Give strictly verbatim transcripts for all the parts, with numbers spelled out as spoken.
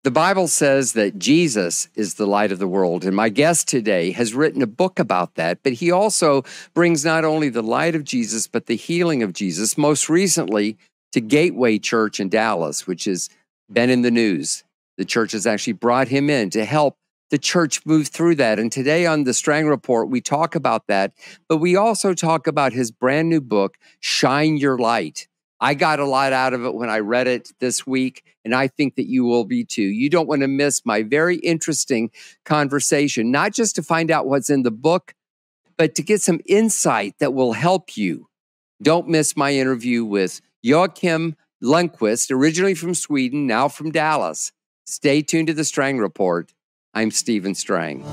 The Bible says that Jesus is the light of the world, and my guest today has written a book about that, but he also brings not only the light of Jesus, but the healing of Jesus, most recently to Gateway Church in Dallas, which has been in the news. The church has actually brought him in to help the church move through that. And today on the Strang Report, we talk about that, but we also talk about his brand new book, Shine Your Light. I got a lot out of it when I read it this week, and I think that you will be too. You don't want to miss my very interesting conversation, not just to find out what's in the book, but to get some insight that will help you. Don't miss my interview with Joakim Lundqvist, originally from Sweden, now from Dallas. Stay tuned to the Strang Report. I'm Stephen Strang.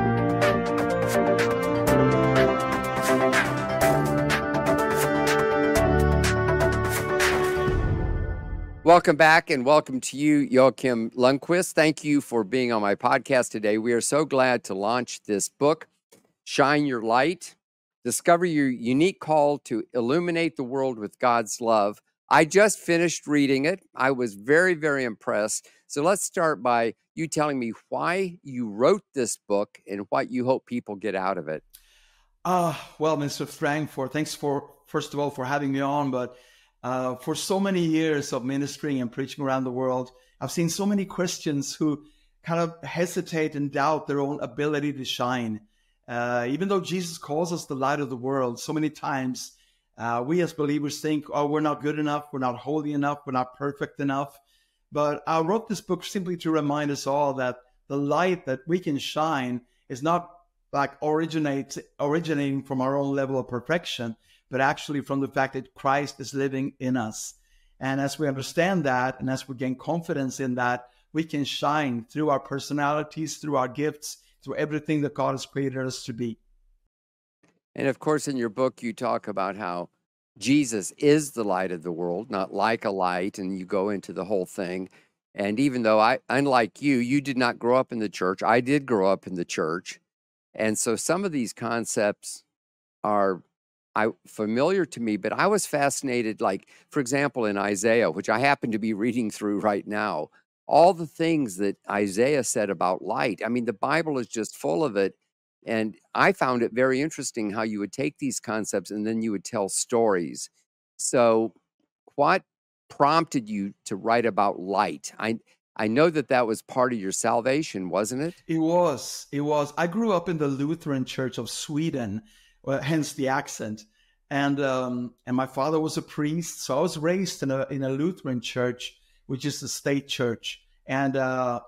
Welcome back, and welcome to you, Joakim Lundqvist. Thank you for being on my podcast today. We are so glad to launch this book, Shine Your Light, Discover Your Unique Call to Illuminate the World with God's Love. I just finished reading it. I was very, very impressed. So let's start by you telling me why you wrote this book and what you hope people get out of it. Uh, well, Mister Strang, for thanks for, first of all, for having me on, but Uh, for so many years of ministering and preaching around the world, I've seen so many Christians who kind of hesitate and doubt their own ability to shine. Uh, even though Jesus calls us the light of the world, so many times uh, we as believers think, oh, we're not good enough, we're not holy enough, we're not perfect enough. But I wrote this book simply to remind us all that the light that we can shine is not like originate, originating from our own level of perfection, but actually from the fact that Christ is living in us. And as we understand that, and as we gain confidence in that, we can shine through our personalities, through our gifts, through everything that God has created us to be. And of course, in your book, you talk about how Jesus is the light of the world, not like a light, and you go into the whole thing. And even though I, unlike you, you did not grow up in the church, I did grow up in the church. And so some of these concepts are I, familiar to me, but I was fascinated, like, for example, in Isaiah, which I happen to be reading through right now, all the things that Isaiah said about light. I mean, the Bible is just full of it. And I found it very interesting how you would take these concepts and then you would tell stories. So what prompted you to write about light? I I know that that was part of your salvation, wasn't it? It was. It was. I grew up in the Lutheran Church of Sweden, well, hence the accent. And um, and my father was a priest, so I was raised in a in a Lutheran church, which is the state church. And uh,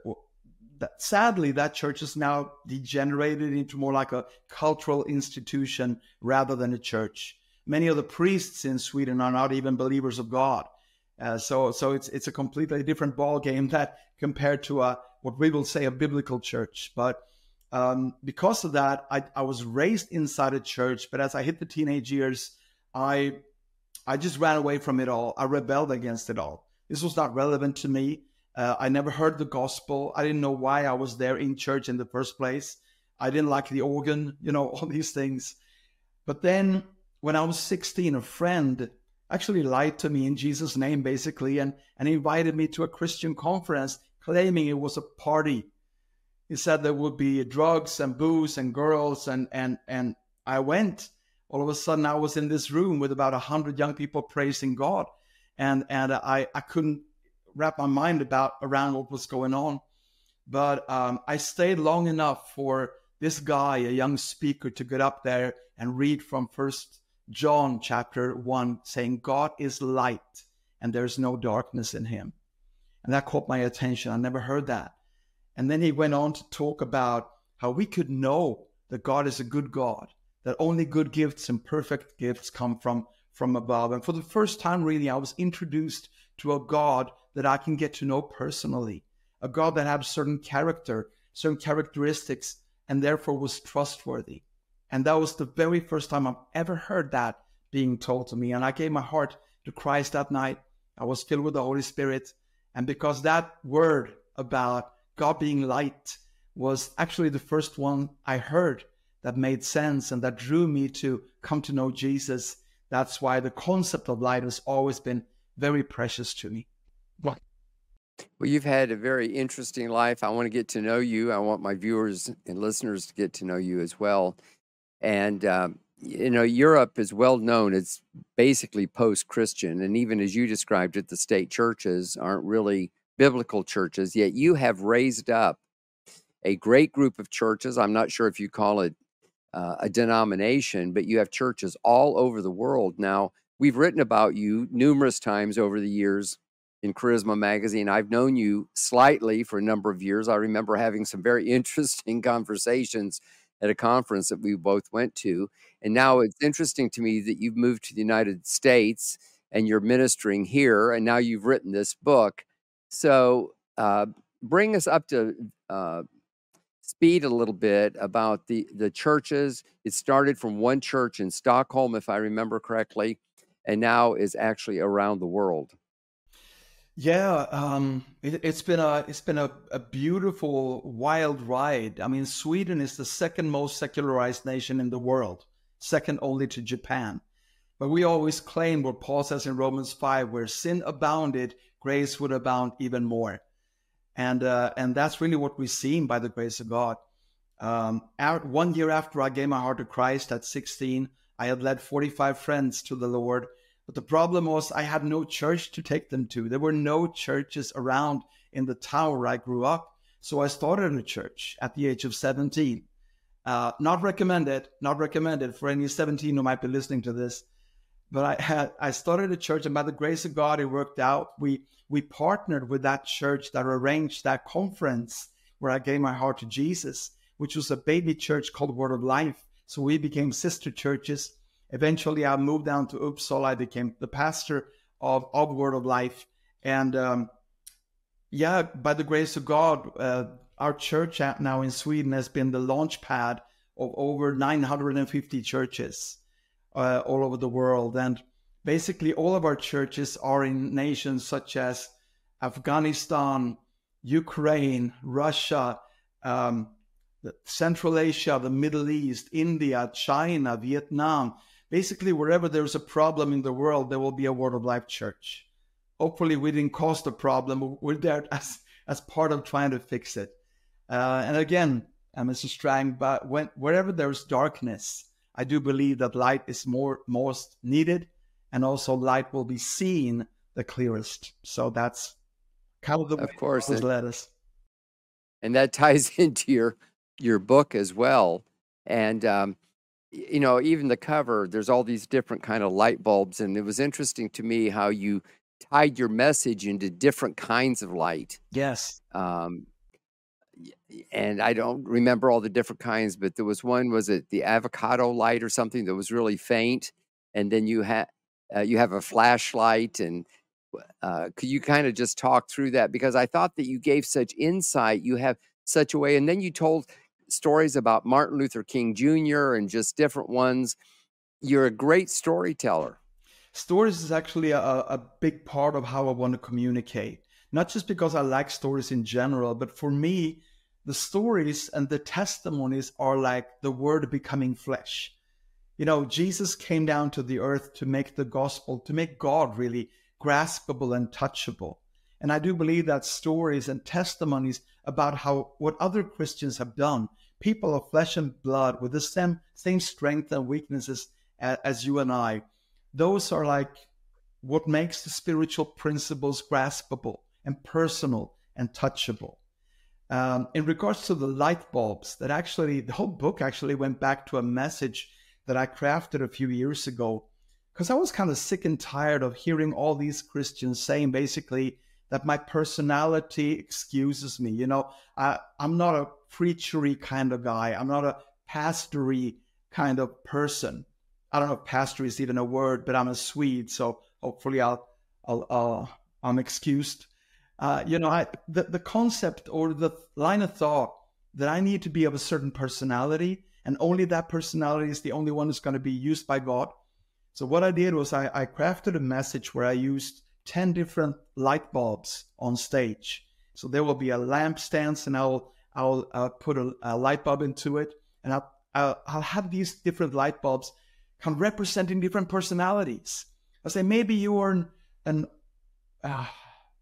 that, sadly, that church is now degenerated into more like a cultural institution rather than a church. Many of the priests in Sweden are not even believers of God. Uh, so so it's it's a completely different ball game that compared to a what we will say a biblical church. But Um, because of that, I, I was raised inside a church, but as I hit the teenage years, I I just ran away from it all. I rebelled against it all. This was not relevant to me. Uh, I never heard the gospel. I didn't know why I was there in church in the first place. I didn't like the organ, you know, all these things. But then when I was sixteen, a friend actually lied to me in Jesus' name, basically, and, and invited me to a Christian conference claiming it was a party. He said there would be drugs and booze and girls, and and and I went. All of a sudden, I was in this room with about a hundred young people praising God, and and I I couldn't wrap my mind about around what was going on. But um, I stayed long enough for this guy, a young speaker, to get up there and read from First John chapter one, saying God is light, and there is no darkness in Him, and that caught my attention. I never heard that. And then he went on to talk about how we could know that God is a good God, that only good gifts and perfect gifts come from, from above. And for the first time, really, I was introduced to a God that I can get to know personally, a God that had certain character, certain characteristics, and therefore was trustworthy. And that was the very first time I've ever heard that being told to me. And I gave my heart to Christ that night. I was filled with the Holy Spirit. And because that word about God being light was actually the first one I heard that made sense and that drew me to come to know Jesus. That's why the concept of light has always been very precious to me. Well, you've had a very interesting life. I want to get to know you. I want my viewers and listeners to get to know you as well. And, um, you know, Europe is well known. It's basically post-Christian. And even as you described it, the state churches aren't really biblical churches, yet you have raised up a great group of churches. I'm not sure if you call it uh, a denomination, but you have churches all over the world. Now, we've written about you numerous times over the years in Charisma Magazine. I've known you slightly for a number of years. I remember having some very interesting conversations at a conference that we both went to. And now it's interesting to me that you've moved to the United States and you're ministering here, and now you've written this book. So uh, bring us up to uh, speed a little bit about the, the churches. It started from one church in Stockholm, if I remember correctly, and now is actually around the world. Yeah, um, it, it's been a it's been a, a beautiful, wild ride. I mean, Sweden is the second most secularized nation in the world, second only to Japan. But we always claim what Paul says in Romans five, where sin abounded, grace would abound even more. And uh, and that's really what we've seen by the grace of God. Um, out, one year after I gave my heart to Christ at sixteen, I had led forty-five friends to the Lord. But the problem was I had no church to take them to. There were no churches around in the town where I grew up. So I started a church at the age of seventeen. Uh, not recommended, not recommended for any seventeen who might be listening to this. But I had I started a church, and by the grace of God, it worked out. We we partnered with that church that arranged that conference where I gave my heart to Jesus, which was a baby church called Word of Life. So we became sister churches. Eventually, I moved down to Uppsala. I became the pastor of, of Word of Life. And um, yeah, by the grace of God, uh, our church now in Sweden has been the launch pad of over nine hundred fifty churches uh, all over the world. And basically, all of our churches are in nations such as Afghanistan, Ukraine, Russia, um, Central Asia, the Middle East, India, China, Vietnam. Basically, wherever there's a problem in the world, there will be a Word of Life church. Hopefully, we didn't cause the problem. We're there as, as part of trying to fix it. Uh, and again, uh, Mister Strang, but when, wherever there's darkness, I do believe that light is more most needed, and also light will be seen the clearest. So that's kind of the way Of course, God has and, led us. and that ties into your your book as well. And um, you know, even the cover, there's all these different kind of light bulbs, and it was interesting to me how you tied your message into different kinds of light. Yes. Um, and I don't remember all the different kinds, but there was one, was it the avocado light or something that was really faint? And then you have uh, you have a flashlight, and uh, could you kind of just talk through that? Because I thought that you gave such insight, you have such a way, and then you told stories about Martin Luther King Junior and just different ones. You're a great storyteller. Stories is actually a, a big part of how I want to communicate. Not just because I like stories in general, but for me, the stories and the testimonies are like the word becoming flesh. You know, Jesus came down to the earth to make the gospel, to make God really graspable and touchable. And I do believe that stories and testimonies about how what other Christians have done, people of flesh and blood with the same, same strength and weaknesses as, as you and I, those are like what makes the spiritual principles graspable and personal and touchable. Um, in regards to the light bulbs, that actually, the whole book actually went back to a message that I crafted a few years ago, because I was kind of sick and tired of hearing all these Christians saying basically that my personality excuses me. You know, I, I'm not a preachery kind of guy. I'm not a pastory kind of person. I don't know if pastor is even a word, but I'm a Swede, so hopefully I'll, I'll, uh, I'm excused. Uh, you know, I, the, the concept or the line of thought that I need to be of a certain personality, and only that personality is the only one that's going to be used by God. So what I did was I, I crafted a message where I used ten different light bulbs on stage. So there will be a lampstand, and I'll I'll uh, put a, a light bulb into it, and I'll, I'll I'll have these different light bulbs kind of representing different personalities. I say maybe you are an, an uh,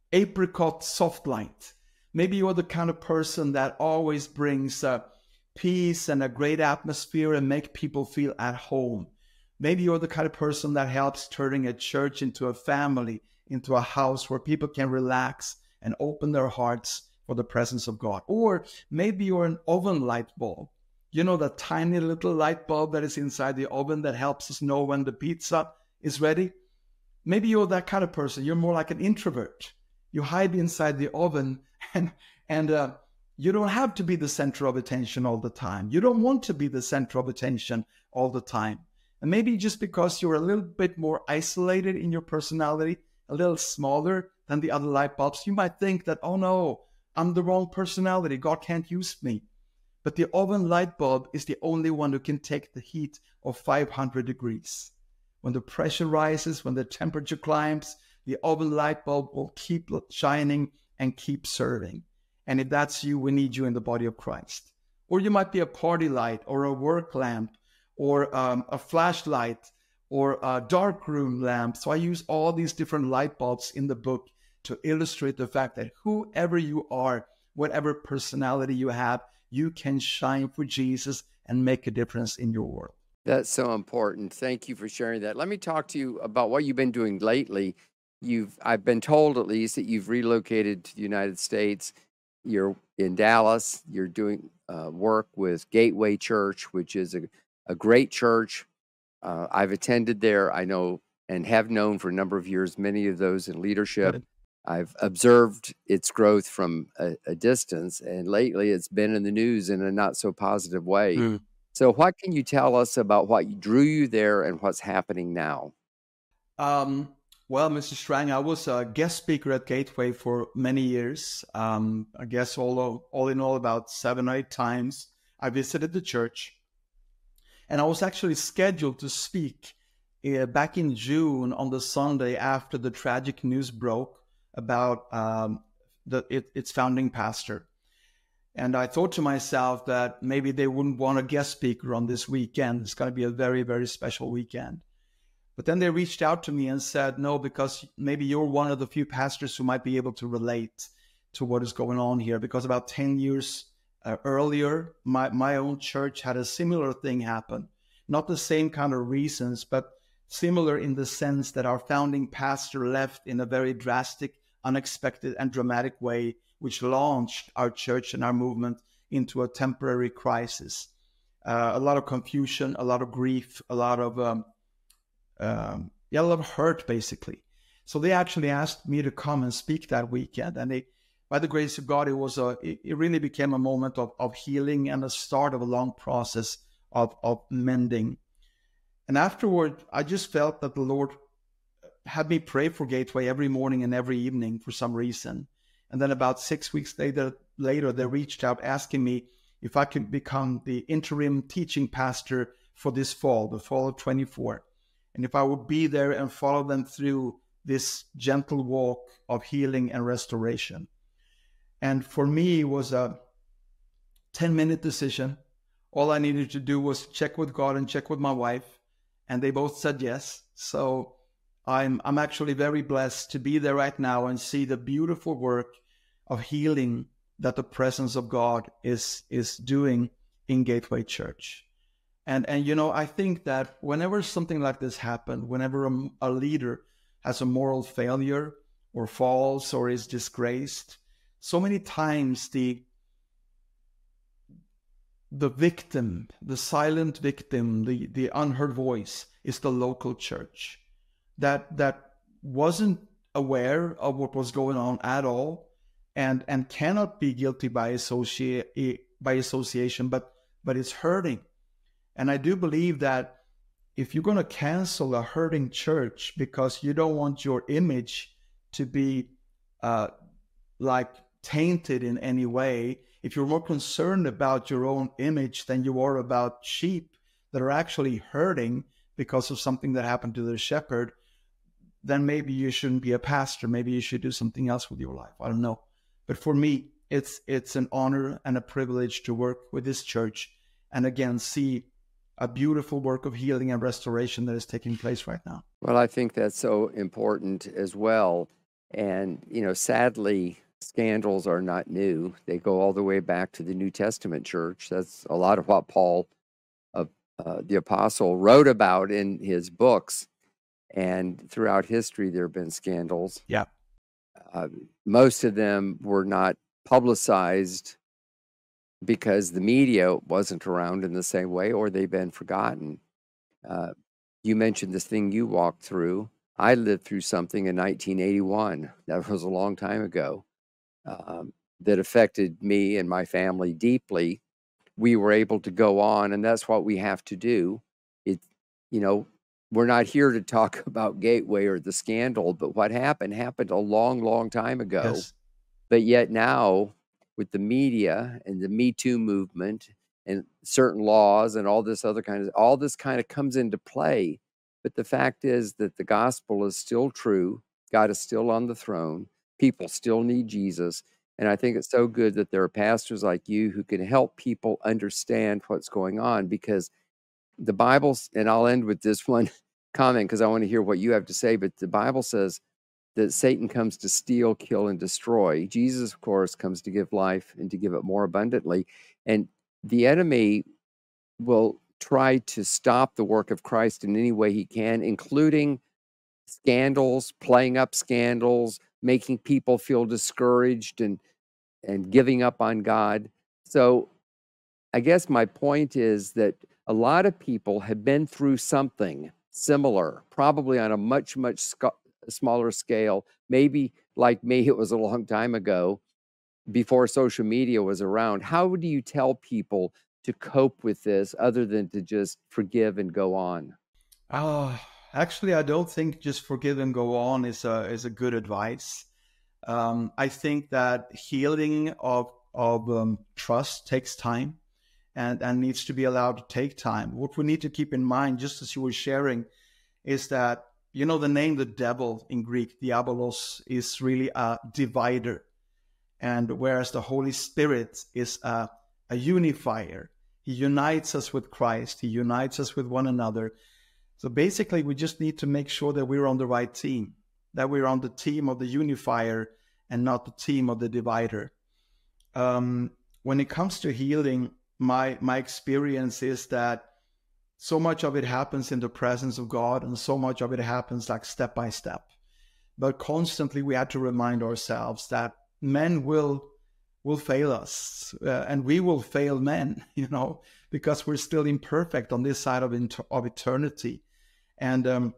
apricot soft light. Maybe you're the kind of person that always brings uh, peace and a great atmosphere and make people feel at home. Maybe you're the kind of person that helps turning a church into a family, into a house where people can relax and open their hearts for the presence of God. Or maybe you're an oven light bulb. You know, the tiny little light bulb that is inside the oven that helps us know when the pizza is ready? Maybe you're that kind of person. You're more like an introvert. You hide inside the oven and, and uh, you don't have to be the center of attention all the time. You don't want to be the center of attention all the time. And maybe just because you're a little bit more isolated in your personality, a little smaller than the other light bulbs, you might think that, oh no, I'm the wrong personality. God can't use me. But the oven light bulb is the only one who can take the heat of five hundred degrees. When the pressure rises, when the temperature climbs, the oven light bulb will keep shining and keep serving. And if that's you, we need you in the body of Christ. Or you might be a party light or a work lamp or um, a flashlight or a dark room lamp. So I use all these different light bulbs in the book to illustrate the fact that whoever you are, whatever personality you have, you can shine for Jesus and make a difference in your world. That's so important. Thank you for sharing that. Let me talk to you about what you've been doing lately. You've, I've been told at least that you've relocated to the United States. You're in Dallas. You're doing uh, work with Gateway Church, which is a, a great church. Uh, I've attended there. I know and have known for a number of years many of those in leadership. Good. I've observed its growth from a, a distance, and lately it's been in the news in a not so positive way. Mm. So what can you tell us about what drew you there and what's happening now? Um, well, Mister Strang, I was a guest speaker at Gateway for many years. Um, I guess all, all in all about seven or eight times. I visited the church. And I was actually scheduled to speak uh, back in June on the Sunday after the tragic news broke about um, the, it, its founding pastor. And I thought to myself that maybe they wouldn't want a guest speaker on this weekend. It's going to be a very, very special weekend. But then they reached out to me and said, no, because maybe you're one of the few pastors who might be able to relate to what is going on here. Because about ten years uh, earlier, my, my own church had a similar thing happen. Not the same kind of reasons, but similar in the sense that our founding pastor left in a very drastic, unexpected, and dramatic way, which launched our church and our movement into a temporary crisis. Uh, a lot of confusion, a lot of grief, a lot of um, um, yeah, a lot of hurt, basically. So they actually asked me to come and speak that weekend, and they, by the grace of God, it was a, it, it really became a moment of, of healing and a start of a long process of, of mending. And afterward, I just felt that the Lord had me pray for Gateway every morning and every evening for some reason. And then about six weeks later, later, they reached out asking me if I could become the interim teaching pastor for this fall, the fall of twenty-four. And if I would be there and follow them through this gentle walk of healing and restoration. And for me, it was a ten-minute decision. All I needed to do was check with God and check with my wife. And they both said yes. So I'm I'm actually very blessed to be there right now and see the beautiful work of healing that the presence of God is is doing in Gateway Church. And and you know, I think that whenever something like this happens, whenever a, a leader has a moral failure or falls or is disgraced, so many times the the victim, the silent victim, the, the unheard voice is the local church that that wasn't aware of what was going on at all and and cannot be guilty by associate by association, but but it's hurting. And I do believe that if you're going to cancel a hurting church because you don't want your image to be uh, like tainted in any way, if you're more concerned about your own image than you are about sheep that are actually hurting because of something that happened to the shepherd, then maybe you shouldn't be a pastor. Maybe you should do something else with your life. I don't know. But for me, it's it's an honor and a privilege to work with this church and again see a beautiful work of healing and restoration that is taking place right now. Well, I think that's so important as well. And, you know, sadly, scandals are not new. They go all the way back to the New Testament church. That's a lot of what Paul, uh, uh, the apostle, wrote about in his books. And throughout history, there have been scandals. Yeah. Uh, most of them were not publicized because the media wasn't around in the same way, or they've been forgotten. Uh, you mentioned this thing you walked through. I lived through something in nineteen eighty-one. That was a long time ago. Um, that affected me and my family deeply. We were able to go on, and that's what we have to do. It, you know, we're not here to talk about Gateway or the scandal, but what happened happened a long, long time ago. Yes. But yet now, with the media and the Me Too movement and certain laws and all this other kind of, all this kind of comes into play. But the fact is that the gospel is still true. God is still on the throne. People still need Jesus. And I think it's so good that there are pastors like you who can help people understand what's going on, because the Bible, and I'll end with this one comment because I want to hear what you have to say, but the Bible says that Satan comes to steal, kill, and destroy. Jesus, of course, comes to give life and to give it more abundantly. And the enemy will try to stop the work of Christ in any way he can, including scandals, playing up scandals, making people feel discouraged and and giving up on God. So I guess my point is that a lot of people have been through something similar, probably on a much, much sc- smaller scale. Maybe like me, it was a long time ago before social media was around. How do you tell people to cope with this other than to just forgive and go on? Uh, actually, I don't think just forgive and go on is a, is a good advice. Um, I think that healing of, of um, trust takes time and, and needs to be allowed to take time. What we need to keep in mind, just as you were sharing, is that, you know, the name the devil in Greek, diabolos, is really a divider. And whereas the Holy Spirit is a, a unifier, he unites us with Christ, he unites us with one another. So basically, we just need to make sure that we're on the right team, that we're on the team of the unifier and not the team of the divider. Um, when it comes to healing, my my experience is that so much of it happens in the presence of God, and so much of it happens like step by step. But constantly, we have to remind ourselves that men will will fail us, uh, and we will fail men, you know, because we're still imperfect on this side of inter- of eternity. And um,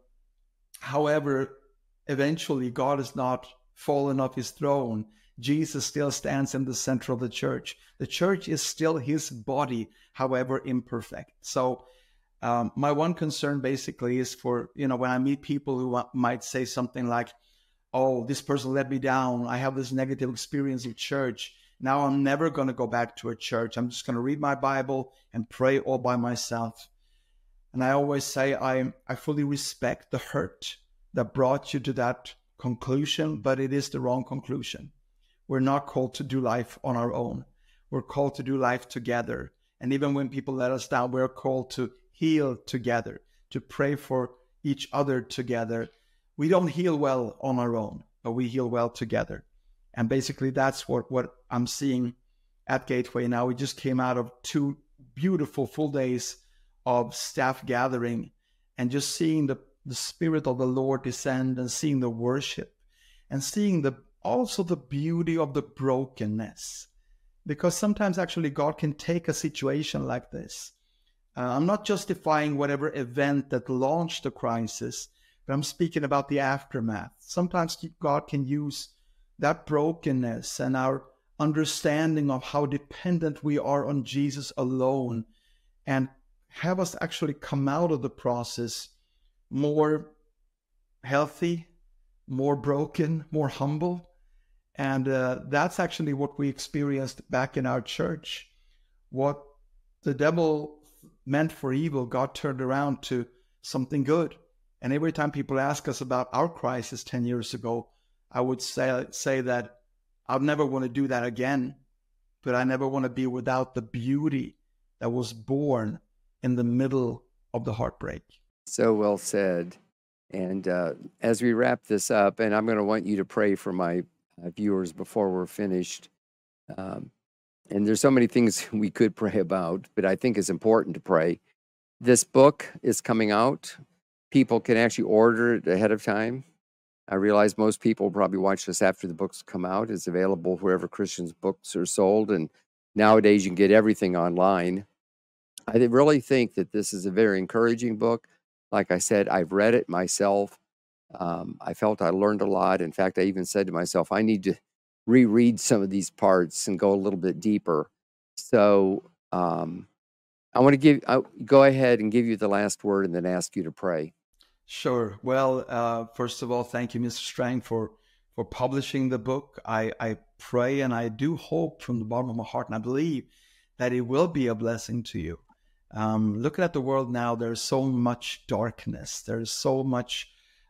however, eventually, God has not fallen off his throne. Jesus still stands in the center of the church. The church is still his body, however imperfect. So um, my one concern basically is for, you know, when I meet people who might say something like, oh, this person let me down. I have this negative experience in church. Now I'm never going to go back to a church. I'm just going to read my Bible and pray all by myself. And I always say I, I fully respect the hurt that brought you to that conclusion, but it is the wrong conclusion. We're not called to do life on our own. We're called to do life together. And even when people let us down, we're called to heal together, to pray for each other together. We don't heal well on our own, but we heal well together. And basically that's what, what I'm seeing at Gateway now. We just came out of two beautiful full days of staff gathering, and just seeing the, the Spirit of the Lord descend, and seeing the worship, and seeing the also the beauty of the brokenness. Because sometimes actually God can take a situation like this. Uh, I'm not justifying whatever event that launched the crisis, but I'm speaking about the aftermath. Sometimes God can use that brokenness and our understanding of how dependent we are on Jesus alone, and have us actually come out of the process more healthy, more broken, more humble. And uh, that's actually what we experienced back in our church. What the devil meant for evil, God turned around to something good. And every time people ask us about our crisis ten years ago, I would say, say that I'll never want to do that again, but I never want to be without the beauty that was born in the middle of the heartbreak. So well said. And uh, as we wrap this up, and I'm going to want you to pray for my uh, viewers before we're finished. Um, and there's so many things we could pray about, but I think it's important to pray. This book is coming out. People can actually order it ahead of time. I realize most people probably watch this after the books come out. It's available wherever Christians' books are sold, and nowadays you can get everything online. I really think that this is a very encouraging book. Like I said, I've read it myself. Um, I felt I learned a lot. In fact, I even said to myself, I need to reread some of these parts and go a little bit deeper. So um, I want to give, I'll go ahead and give you the last word and then ask you to pray. Sure. Well, uh, first of all, thank you, Mister Strang, for for publishing the book. I, I pray and I do hope from the bottom of my heart, and I believe that it will be a blessing to you. Um, looking at the world now, there's so much darkness. There's so much,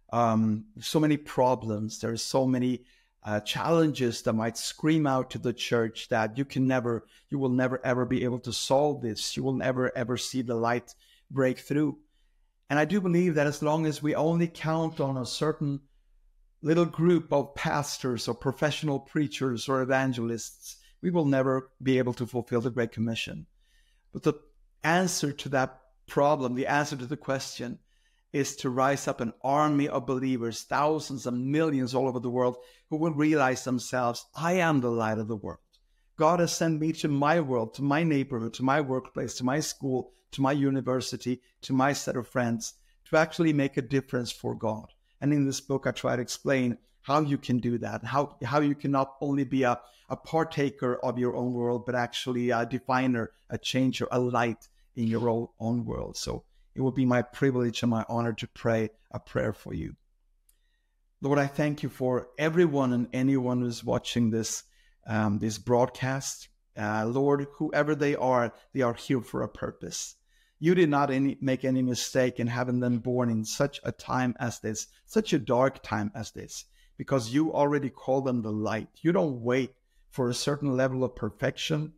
um, so many problems. There's so many uh, challenges that might scream out to the church that you can never, you will never ever be able to solve this. You will never ever see the light break through. And I do believe that as long as we only count on a certain little group of pastors or professional preachers or evangelists, we will never be able to fulfill the Great Commission. But the answer to that problem, the answer to the question, is to rise up an army of believers, thousands and millions all over the world, who will realize themselves, I am the light of the world. God has sent me to my world, to my neighborhood, to my workplace, to my school, to my university, to my set of friends, to actually make a difference for God. And in this book, I try to explain how you can do that, how, how you can not only be a, a partaker of your own world, but actually a definer, a changer, a light in your own, own world. So it will be my privilege and my honor to pray a prayer for you. Lord, I thank you for everyone and anyone who's watching this, um, this broadcast. Uh, Lord, whoever they are, they are here for a purpose. You did not any, make any mistake in having them born in such a time as this, such a dark time as this, because you already called them the light. You don't wait for a certain level of perfection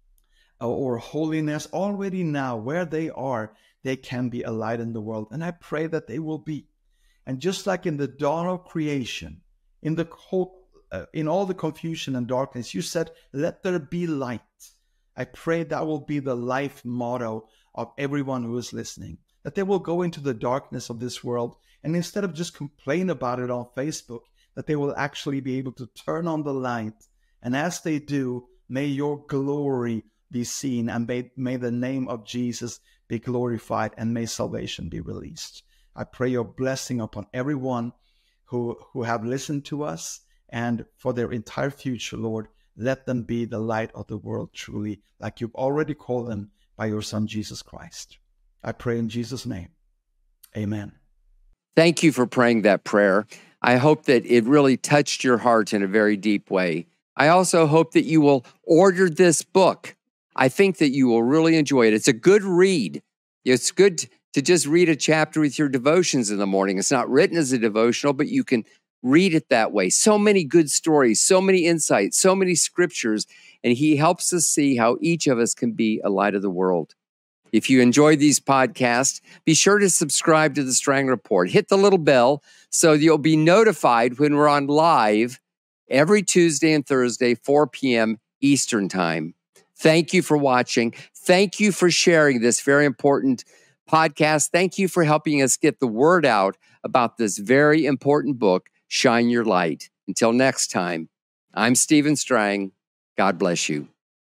or holiness. Already now, where they are, they can be a light in the world. And I pray that they will be. And just like in the dawn of creation, in the uh, in all the confusion and darkness, you said, let there be light. I pray that will be the life motto of everyone who is listening, that they will go into the darkness of this world, and instead of just complain about it on Facebook, that they will actually be able to turn on the light. And as they do, may your glory be seen, and may, may the name of Jesus be glorified, and may salvation be released. I pray your blessing upon everyone who, who have listened to us, and for their entire future, Lord, let them be the light of the world truly, like you've already called them by your Son, Jesus Christ. I pray in Jesus' name. Amen. Thank you for praying that prayer. I hope that it really touched your heart in a very deep way. I also hope that you will order this book. I think that you will really enjoy it. It's a good read. It's good to just read a chapter with your devotions in the morning. It's not written as a devotional, but you can read it that way. So many good stories, so many insights, so many scriptures, and he helps us see how each of us can be a light of the world. If you enjoy these podcasts, be sure to subscribe to the Strang Report. Hit the little bell so you'll be notified when we're on live every Tuesday and Thursday, four p.m. Eastern Time. Thank you for watching. Thank you for sharing this very important podcast. Thank you for helping us get the word out about this very important book, Shine Your Light. Until next time, I'm Stephen Strang. God bless you.